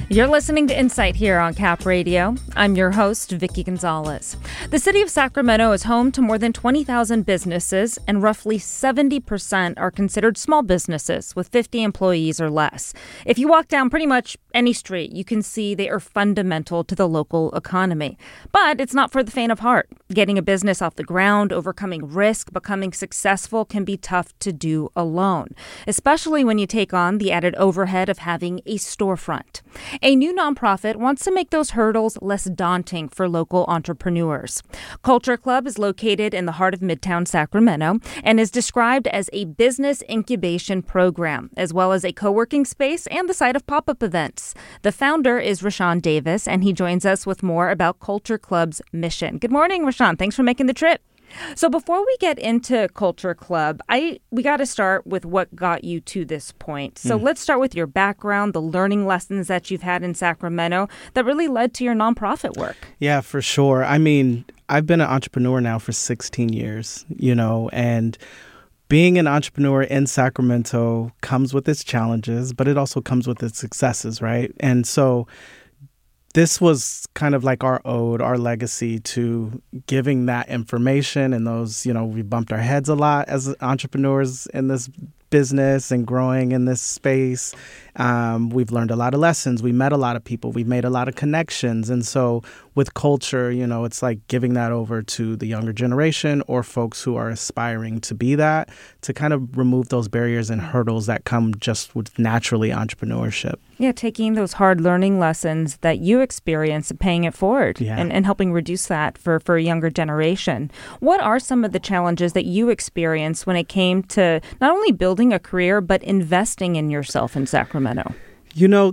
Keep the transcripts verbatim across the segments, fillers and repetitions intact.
You're listening to Insight here on Cap Radio. I'm your host, Vicky Gonzalez. The city of Sacramento is home to more than twenty thousand businesses, and roughly seventy percent are considered small businesses with fifty employees or less. If you walk down pretty much any street, you can see they are fundamental to the local economy. But it's not for the faint of heart. Getting a business off the ground, overcoming risk, becoming successful can be tough to do alone, especially when you take on the added overhead of having a storefront. A new nonprofit wants to make those hurdles less daunting for local entrepreneurs. Culture Club is located in the heart of Midtown Sacramento and is described as a business incubation program, as well as a co-working space and the site of pop-up events. The founder is Rashawn Davis, and he joins us with more about Culture Club's mission. Good morning, Rashawn. Thanks for making the trip. So before we get into Culture Club, I we got to start with what got you to this point. So mm. let's start with your background, the learning lessons that you've had in Sacramento that really led to your nonprofit work. Yeah, for sure. I mean, I've been an entrepreneur now for sixteen years, you know, and being an entrepreneur in Sacramento comes with its challenges, but it also comes with its successes, right? And so this was kind of like our ode, our legacy to giving that information. And those, you know, we bumped our heads a lot as entrepreneurs in this business and growing in this space. Um, we've learned a lot of lessons. We met a lot of people. We've made a lot of connections. And so with culture, you know, it's like giving that over to the younger generation or folks who are aspiring to be that, to kind of remove those barriers and hurdles that come just with naturally entrepreneurship. Yeah, taking those hard learning lessons that you experience and paying it forward yeah. and, and helping reduce that for, for a younger generation. What are some of the challenges that you experienced when it came to not only building a career, but investing in yourself in Sacramento? You know,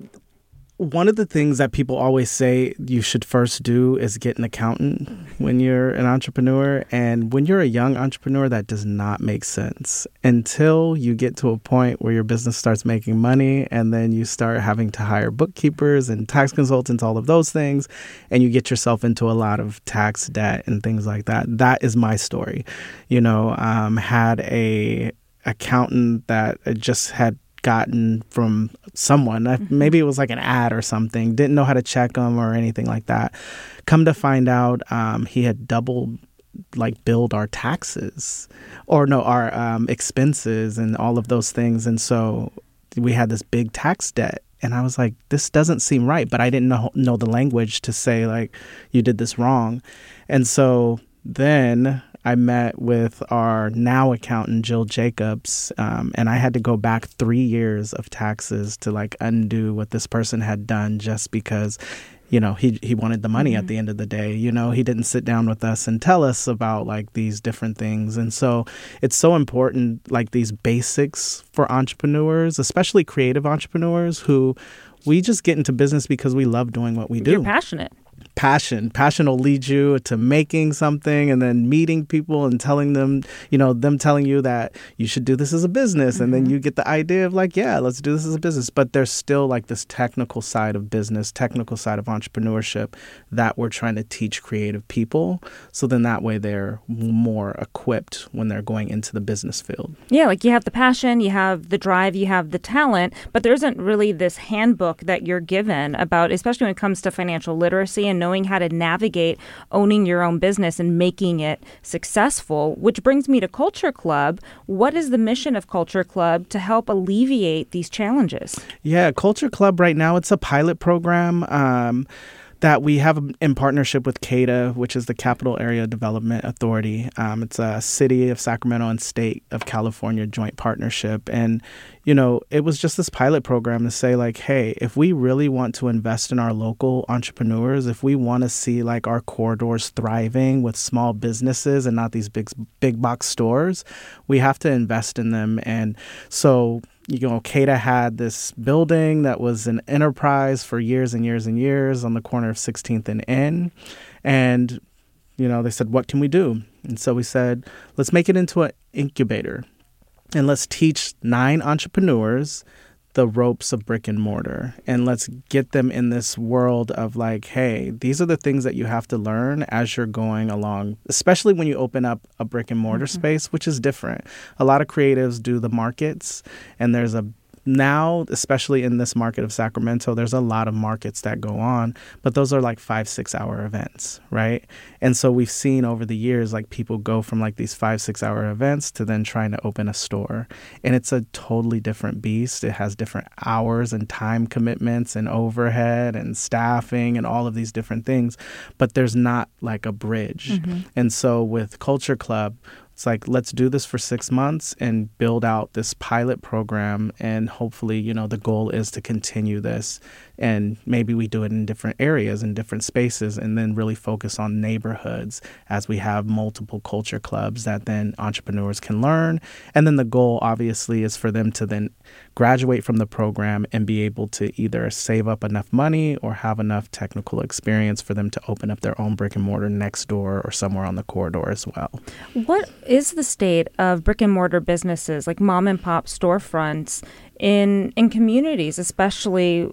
one of the things that people always say you should first do is get an accountant when you're an entrepreneur. And when you're a young entrepreneur, that does not make sense until you get to a point where your business starts making money, and then you start having to hire bookkeepers and tax consultants, all of those things, and you get yourself into a lot of tax debt and things like that. That is my story. You know, um, had a accountant that just had gotten from someone. Mm-hmm. Maybe it was like an ad or something. Didn't know how to check them or anything like that. Come to find out, um, he had double like billed our taxes or no, our um, expenses and all of those things. And so we had this big tax debt. And I was like, this doesn't seem right. But I didn't know, know the language to say, like, you did this wrong. And so then I met with our now accountant, Jill Jacobs, um, and I had to go back three years of taxes to like undo what this person had done just because, you know, he he wanted the money mm-hmm. at the end of the day. You know, he didn't sit down with us and tell us about like these different things. And so it's so important, like these basics for entrepreneurs, especially creative entrepreneurs who we just get into business because we love doing what we do. You're passionate. Passion. Passion will lead you to making something and then meeting people and telling them, you know, them telling you that you should do this as a business. Mm-hmm. And then you get the idea of like, yeah, let's do this as a business. But there's still like this technical side of business, technical side of entrepreneurship that we're trying to teach creative people. So then that way they're more equipped when they're going into the business field. Yeah, like you have the passion, you have the drive, you have the talent, but there isn't really this handbook that you're given about, especially when it comes to financial literacy and knowing how to navigate owning your own business and making it successful, which brings me to Culture Club. What is the mission of Culture Club to help alleviate these challenges? Yeah, Culture Club right now, it's a pilot program um, that we have in partnership with C A D A, which is the Capital Area Development Authority. Um, it's a City of Sacramento and State of California joint partnership. And, you know, it was just this pilot program to say like, hey, if we really want to invest in our local entrepreneurs, if we want to see like our corridors thriving with small businesses and not these big, big box stores, we have to invest in them. And so you know, C A D A had this building that was an enterprise for years and years and years on the corner of sixteenth and N. And, you know, they said, what can we do? And so we said, let's make it into an incubator and let's teach nine entrepreneurs the ropes of brick and mortar. And let's get them in this world of like, hey, these are the things that you have to learn as you're going along, especially when you open up a brick and mortar mm-hmm. space, which is different. A lot of creatives do the markets, and there's a now, especially in this market of Sacramento, there's a lot of markets that go on, but those are like five, six hour events, right? And so we've seen over the years, like people go from like these five, six hour events to then trying to open a store. And it's a totally different beast. It has different hours and time commitments and overhead and staffing and all of these different things, but there's not like a bridge. Mm-hmm. And so with Culture Club, it's like, let's do this for six months and build out this pilot program. And hopefully, you know, the goal is to continue this. And maybe we do it in different areas, in different spaces, and then really focus on neighborhoods as we have multiple culture clubs that then entrepreneurs can learn. And then the goal, obviously, is for them to then graduate from the program and be able to either save up enough money or have enough technical experience for them to open up their own brick and mortar next door or somewhere on the corridor as well. What is the state of brick and mortar businesses, like mom and pop storefronts in in communities, especially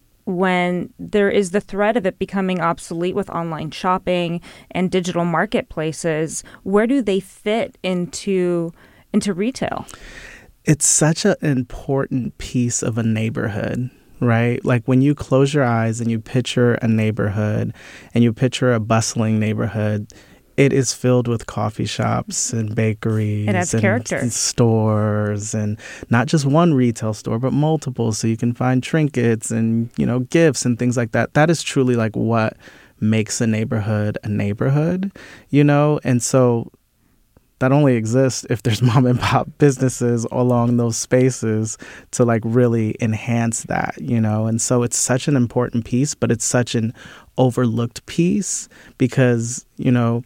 when there is the threat of it becoming obsolete with online shopping and digital marketplaces? Where do they fit into into retail? It's such an important piece of a neighborhood, right? Like when you close your eyes and you picture a neighborhood and you picture a bustling neighborhood, it is filled with coffee shops and bakeries. It has and, character. and stores, and not just one retail store, but multiple. So you can find trinkets and, you know, gifts and things like that. That is truly like what makes a neighborhood a neighborhood, you know? And so that only exists if there's mom and pop businesses along those spaces to like really enhance that, you know? And so it's such an important piece, but it's such an overlooked piece because, you know,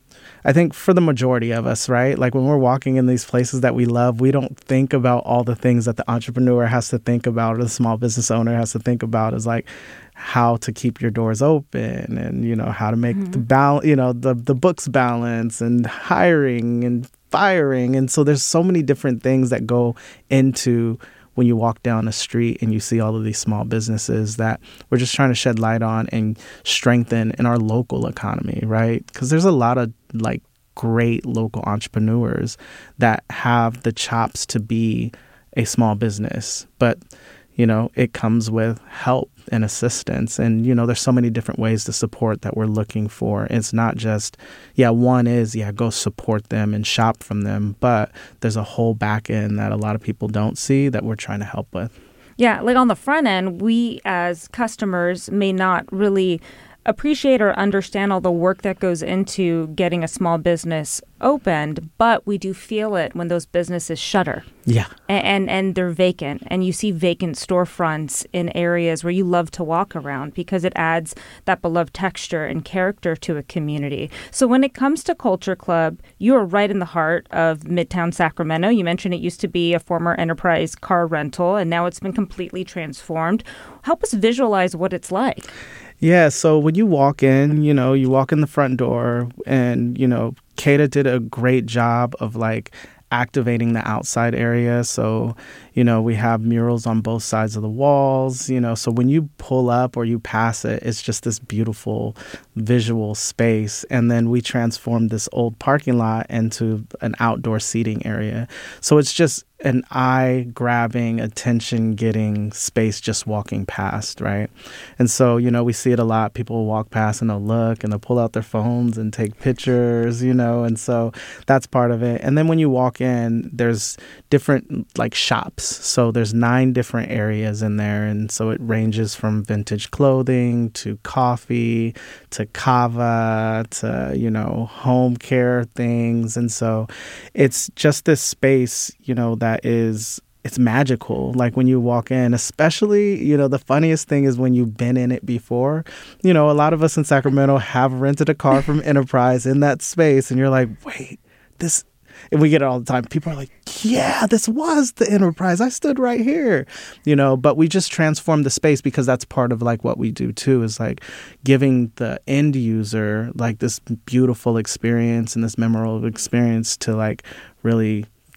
I think for the majority of us, right? Like when we're walking in these places that we love, we don't think about all the things that the entrepreneur has to think about or the small business owner has to think about is like how to keep your doors open and, you know, how to make mm-hmm. the balance, you know, the, the books balance and hiring and firing. And so there's so many different things that go into when you walk down the street and you see all of these small businesses that we're just trying to shed light on and strengthen in our local economy, right? Because there's a lot of like great local entrepreneurs that have the chops to be a small business, but you know, it comes with help and assistance. And, you know, there's so many different ways to support that we're looking for. It's not just, yeah, one is, yeah, go support them and shop from them. But there's a whole back end that a lot of people don't see that we're trying to help with. Yeah, like on the front end, we as customers may not really appreciate or understand all the work that goes into getting a small business opened, but we do feel it when those businesses shutter. Yeah. And, and and they're vacant. And you see vacant storefronts in areas where you love to walk around because it adds that beloved texture and character to a community. So when it comes to Culture Club, you are right in the heart of Midtown Sacramento. You mentioned it used to be a former Enterprise car rental, and now it's been completely transformed. Help us visualize what it's like. Yeah, so when you walk in, you know, you walk in the front door and, you know, Kata did a great job of like activating the outside area. So, you know, we have murals on both sides of the walls, you know, so when you pull up or you pass it, it's just this beautiful visual space. And then we transformed this old parking lot into an outdoor seating area. So it's just an eye-grabbing, attention-getting space just walking past, right? And so, you know, we see it a lot. People will walk past and they'll look and they'll pull out their phones and take pictures, you know, and so that's part of it. And then when you walk in, there's different, like, shops. So there's nine different areas in there, and so it ranges from vintage clothing to coffee to kava to, you know, home care things. And so it's just this space, you know, that is, it's magical. Like when you walk in, especially, you know, the funniest thing is when you've been in it before. You know, a lot of us in Sacramento have rented a car from Enterprise in that space, and you're like, wait, this, and we get it all the time. People are like, yeah, this was the Enterprise. I stood right here, you know, but we just transform the space because that's part of like what we do too, is like giving the end user like this beautiful experience and this memorable experience to like really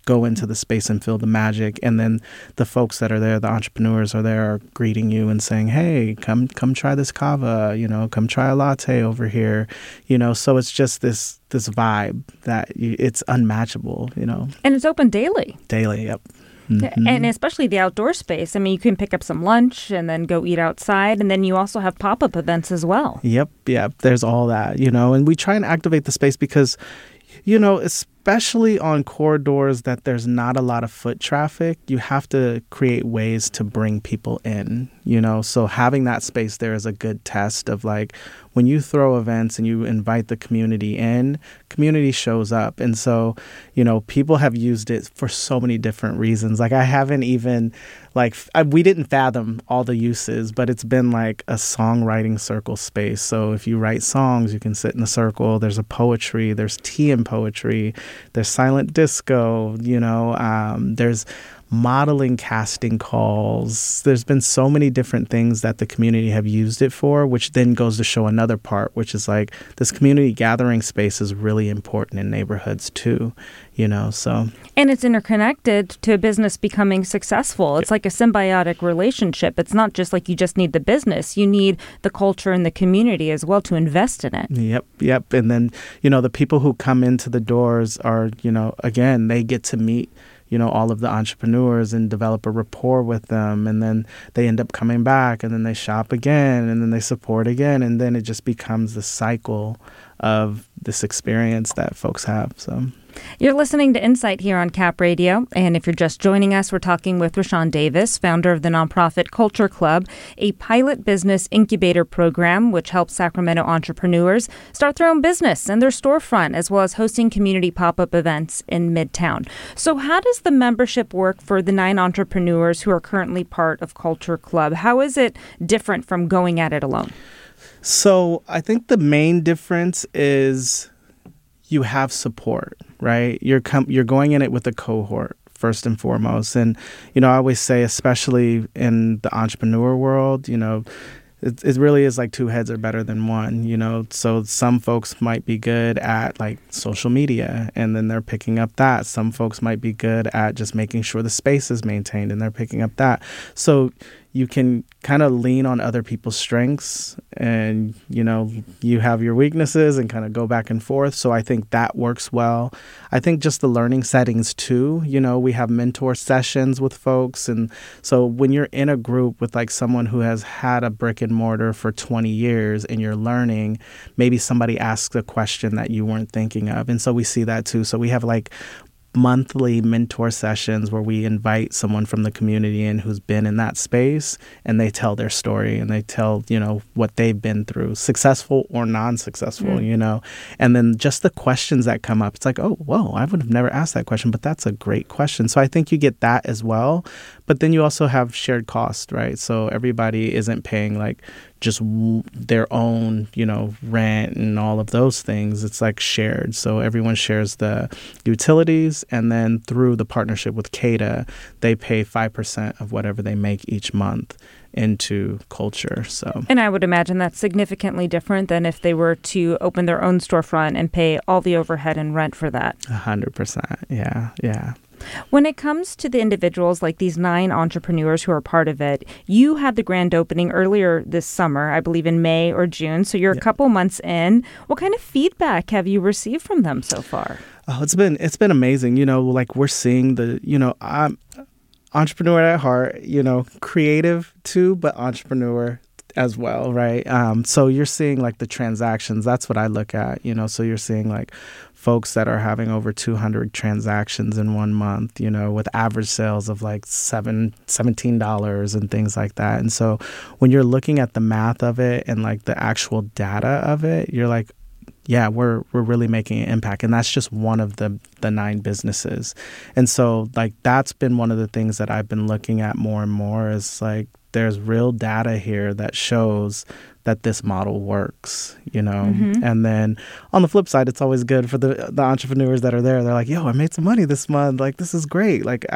go into the space and feel the magic. And then the folks that are there, the entrepreneurs are there, are greeting you and saying, hey, come come try this kava, you know, come try a latte over here, you know. So it's just this this vibe that you, it's unmatchable, you know. And it's open daily. Daily, yep. Mm-hmm. And especially the outdoor space. I mean, you can pick up some lunch and then go eat outside. And then you also have pop-up events as well. Yep, yep. There's all that, you know. And we try and activate the space because, you know, especially on corridors that there's not a lot of foot traffic, you have to create ways to bring people in, you know. So having that space there is a good test of like when you throw events and you invite the community in, community shows up. And so, you know, people have used it for so many different reasons. Like I haven't even like I, we didn't fathom all the uses, but it's been like a songwriting circle space. So if you write songs, you can sit in the circle. There's a poetry, there's tea and poetry, there's silent disco, you know, um, there's modeling casting calls. There's been so many different things that the community have used it for, which then goes to show another part, which is like this community gathering space is really important in neighborhoods too, you know, so. And it's interconnected to a business becoming successful. It's like a symbiotic relationship. It's not just like you just need the business. You need the culture and the community as well to invest in it. Yep, yep. And then, you know, the people who come into the doors are, you know, again, they get to meet you know, all of the entrepreneurs and develop a rapport with them. And then they end up coming back and then they shop again and then they support again. And then it just becomes the cycle of this experience that folks have. So you're listening to Insight here on Cap Radio. And if you're just joining us, we're talking with Rashawn Davis, founder of the nonprofit Culture Club, a pilot business incubator program which helps Sacramento entrepreneurs start their own business and their storefront, as well as hosting community pop-up events in Midtown. So how does the membership work for the nine entrepreneurs who are currently part of Culture Club? How is it different from going at it alone? So I think the main difference is you have support, right? You're com- you're going in it with a cohort first and foremost. And, you know, I always say, especially in the entrepreneur world, you know, it, it really is like two heads are better than one, you know. So some folks might be good at like social media and then they're picking up that. Some folks might be good at just making sure the space is maintained and they're picking up that. So you can kind of lean on other people's strengths and, you know, you have your weaknesses and kind of go back and forth. So I think that works well. I think just the learning settings too, you know, we have mentor sessions with folks. And so when you're in a group with like someone who has had a brick and mortar for twenty years and you're learning, maybe somebody asks a question that you weren't thinking of. And so we see that too. So we have like monthly mentor sessions where we invite someone from the community in who's been in that space and they tell their story and they tell, you know, what they've been through, successful or non-successful, mm. you know, and then just the questions that come up. It's like, oh, whoa, I would have never asked that question, but that's a great question. So I think you get that as well. But then you also have shared cost, right? So everybody isn't paying like just w- their own, you know, rent and all of those things. It's like shared. So everyone shares the utilities. And then through the partnership with C A D A, they pay five percent of whatever they make each month into culture. So, and I would imagine that's significantly different than if they were to open their own storefront and pay all the overhead and rent for that. A hundred percent. Yeah. Yeah. When it comes to the individuals, like these nine entrepreneurs who are part of it, you had the grand opening earlier this summer, I believe in May or June. So you're yeah. a couple months in. What kind of feedback have you received from them so far? Oh, it's been it's been amazing. You know, like we're seeing the, you know, I'm entrepreneur at heart, you know, creative too, but entrepreneur as well, right? Um, so you're seeing like the transactions. That's what I look at, you know, so you're seeing like folks that are having over two hundred transactions in one month, you know, with average sales of like seven, seventeen dollars and things like that. And so when you're looking at the math of it and like the actual data of it, you're like, yeah, we're we're really making an impact. And that's just one of the the nine businesses. And so like that's been one of the things that I've been looking at more and more is like there's real data here that shows that this model works, you know. Mm-hmm. And then on the flip side, it's always good for the the entrepreneurs that are there. They're like, yo, I made some money this month. Like, this is great. Like, I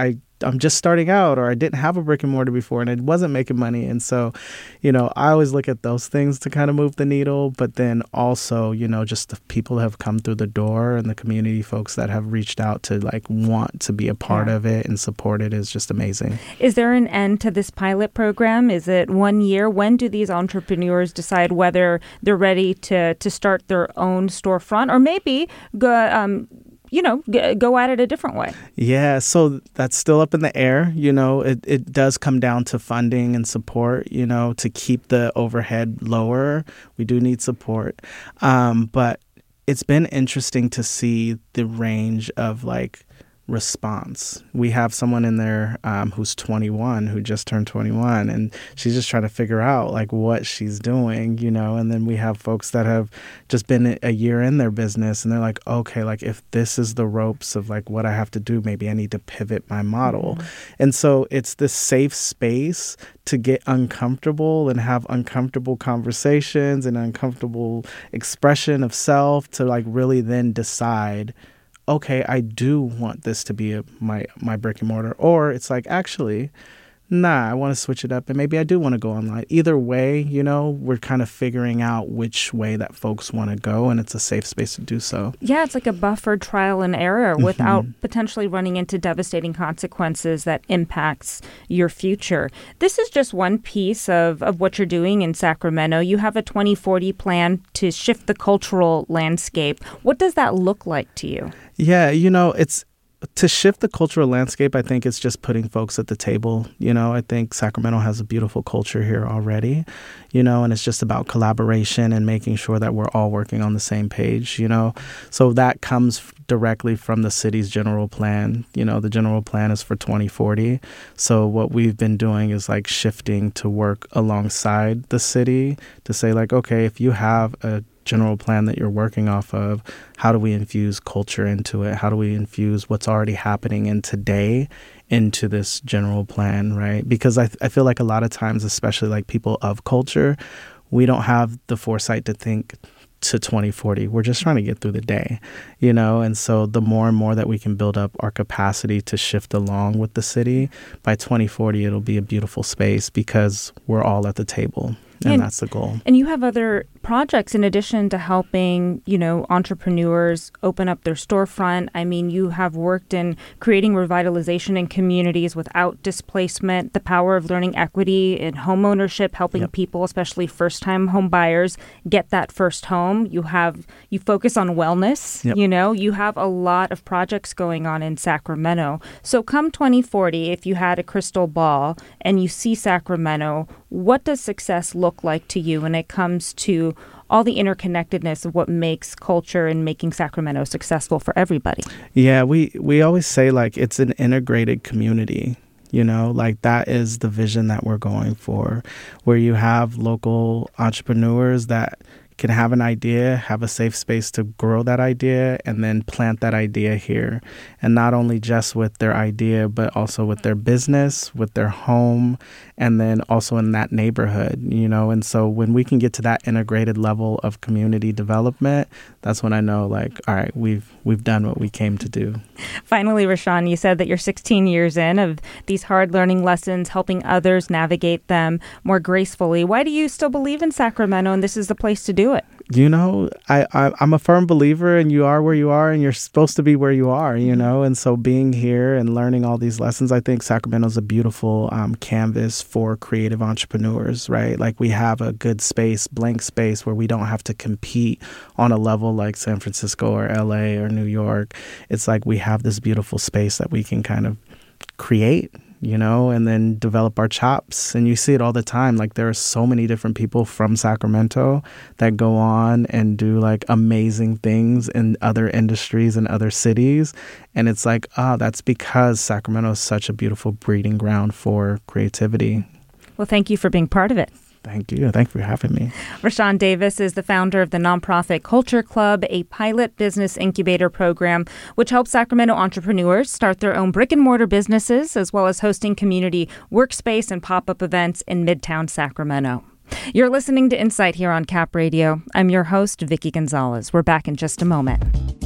I'm just starting out, or I didn't have a brick and mortar before and it wasn't making money. And so, you know, I always look at those things to kind of move the needle. But then also, you know, just the people that have come through the door and the community folks that have reached out to like want to be a part yeah. of it and support it is just amazing. Is there an end to this pilot program? Is it one year? When do these entrepreneurs decide whether they're ready to, to start their own storefront, or maybe go, um, you know, g- go at it a different way? Yeah, so that's still up in the air. You know, it, it does come down to funding and support, you know, to keep the overhead lower. We do need support. Um, but it's been interesting to see the range of like response. We have someone in there um, who's twenty-one, who just turned twenty-one, and she's just trying to figure out like what she's doing, you know. And then we have folks that have just been a year in their business, and they're like, okay, like if this is the ropes of like what I have to do, maybe I need to pivot my model. Mm-hmm. And so it's this safe space to get uncomfortable and have uncomfortable conversations and uncomfortable expression of self to like really then decide, okay, I do want this to be a, my my brick and mortar. Or it's like, actually, nah, I want to switch it up and maybe I do want to go online. Either way, you know, we're kind of figuring out which way that folks want to go, and it's a safe space to do so. Yeah, it's like a buffered trial and error without mm-hmm. potentially running into devastating consequences that impacts your future. This is just one piece of, of what you're doing in Sacramento. You have a twenty forty plan to shift the cultural landscape. What does that look like to you? Yeah, you know, it's to shift the cultural landscape. I think it's just putting folks at the table. You know, I think Sacramento has a beautiful culture here already, you know, and it's just about collaboration and making sure that we're all working on the same page, you know. So that comes directly from the city's general plan. You know, the general plan is for twenty forty. So what we've been doing is like shifting to work alongside the city to say like, okay, if you have a general plan that you're working off of, how do we infuse culture into it? How do we infuse what's already happening in today into this general plan, right? Because I, I feel like a lot of times, especially like people of culture, we don't have the foresight to think to twenty forty. We're just trying to get through the day, you know? And so the more and more that we can build up our capacity to shift along with the city, by twenty forty, it'll be a beautiful space because we're all at the table. And, and that's the goal. And you have other projects in addition to helping, you know, entrepreneurs open up their storefront. I mean, you have worked in creating revitalization in communities without displacement, the power of learning equity in home ownership, helping yep. people, especially first-time home buyers, get that first home. You have, you focus on wellness, yep. you know, you have a lot of projects going on in Sacramento. So come twenty forty, if you had a crystal ball and you see Sacramento, what does success look like to you when it comes to all the interconnectedness of what makes culture and making Sacramento successful for everybody? Yeah, we, we always say like it's an integrated community. You know, like that is the vision that we're going for, where you have local entrepreneurs that can have an idea, have a safe space to grow that idea, and then plant that idea here. And not only just with their idea, but also with their business, with their home, and then also in that neighborhood, you know. And so when we can get to that integrated level of community development, that's when I know, like, all right, we've we've done what we came to do. Finally, Rashawn, you said that you're sixteen years in of these hard learning lessons, helping others navigate them more gracefully. Why do you still believe in Sacramento and this is the place to do it? You know, I, I, I'm a firm believer, and you are where you are, and you're supposed to be where you are, you know. And so being here and learning all these lessons, I think Sacramento's a beautiful um, canvas for creative entrepreneurs, right? Like we have a good space, blank space, where we don't have to compete on a level like San Francisco or L A or New York. It's like we have this beautiful space that we can kind of create, you know, and then develop our chops. And you see it all the time. Like there are so many different people from Sacramento that go on and do like amazing things in other industries and other cities. And it's like, ah, oh, that's because Sacramento is such a beautiful breeding ground for creativity. Well, thank you for being part of it. Thank you. Thank you for having me. Rashawn Davis is the founder of the nonprofit Culture Club, a pilot business incubator program which helps Sacramento entrepreneurs start their own brick and mortar businesses, as well as hosting community workspace and pop-up events in Midtown Sacramento. You're listening to Insight here on Cap Radio. I'm your host, Vicki Gonzalez. We're back in just a moment.